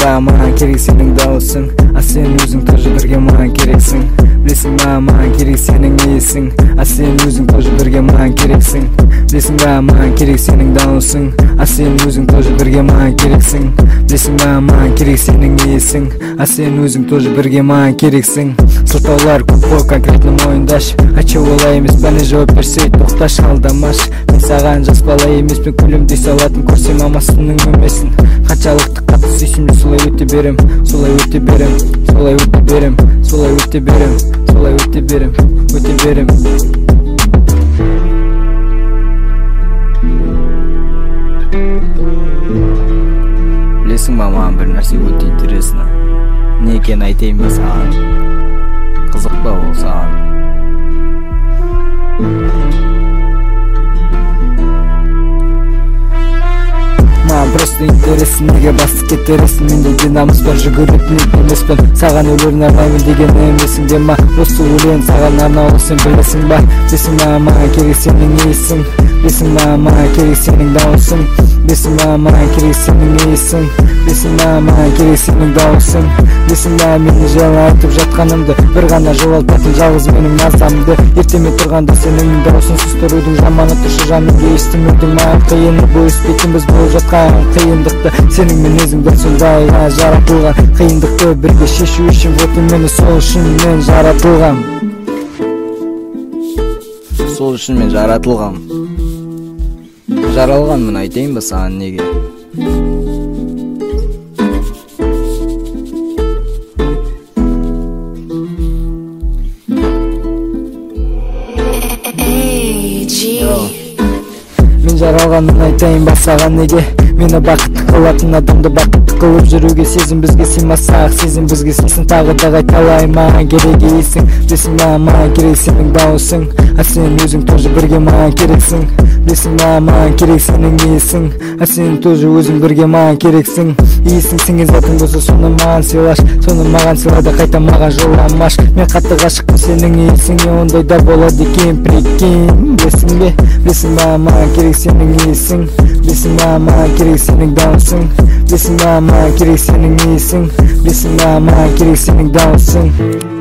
ба маған керек сенің дауысың, а сен өзің тоже бірге маған керексің. Білесің ба маған керек сенің иесің, а сен өзің тоже бірге маған керексің. Білесің ба маған керек сенің дауысың, а сен өзің тоже бірге маған керексің. Білесің ба маған керек сенің иесің, а сен өзің тоже бірге маған керексің. Сылтаулар көп қой, конкретно мойындаш. Ачы олай емес, бәле жауап берсе тоқташ, алдамаш. Мен саған жас бала емеспін, күлімдей салатын көрсем амасының өмесін. Қаншалықты қатты сүйсімде солай өте берем, солай өте берем, солай өте берем, солай өте берем, солай өте берем, өте берем. Білесің ба маған бір нәрсе өте интересно. Не екенін айтайын ба саған? Қызық па ол саған? Маған просто интересен, неге басып кетересің? Менде динамос бар, жүгіретін ит емеспін. Саған өлерін арнаймын деген емесің де ма? Осы өлең саған арнаулы, сен білесің ба? Білесің ба маған керек сенің иесің? Білесің ба маған керек сенің дауысың? Білесің ба маған керек сенің иесің? Білесің ба маған керек сенің дауысың? Білесің ба мені жайлы айтып жатқанымды, бір ғана жоғалтатын жалғыз менің мазамды. Ертеме тұрғанда сенің даусыңсыз тұрудың жаманы тұршы жанымды естімеудің маған қиыны. Бөліспейтінбіз болып жатқан қиындықты, сенің мінезің дәл сондайға жаратылған. Қиындықты бірге шешу үшін вот мені сол үшін мен жаратылғам. Сол үшін мен жаратылғам. Жаралғанмын, айтайын ба саған неге? Мен жаралғанмын, айтайын ба саған неге? Мені бақытты қылатын адамды бақытты қылып жүруге сезім бізге сыймаса-ақ, сезім бізге сыйсын. Тағы да қайталай, маған керек иесің. Білесің ба маған керек сенің дауысың, а сен өзің тоже бірге маған керексің. Білесің ба маған керек сенің иесің, а сен тоже өзің бірге маған керексің. Иесің сенген затың болса соны маған сыйлаш, соны маған сыйла да қайта маған жоламаш. Мен қатты ғашықпын сенің иесіңе, ондай да болады екен, прикинь. Білесің бе? Білесің ба маған керек сенің иесің? Білесің ба маған керек сенің дауысың? Білесің ба маған керек сенің иесің? Білесің ба маған керек сенің дауысың?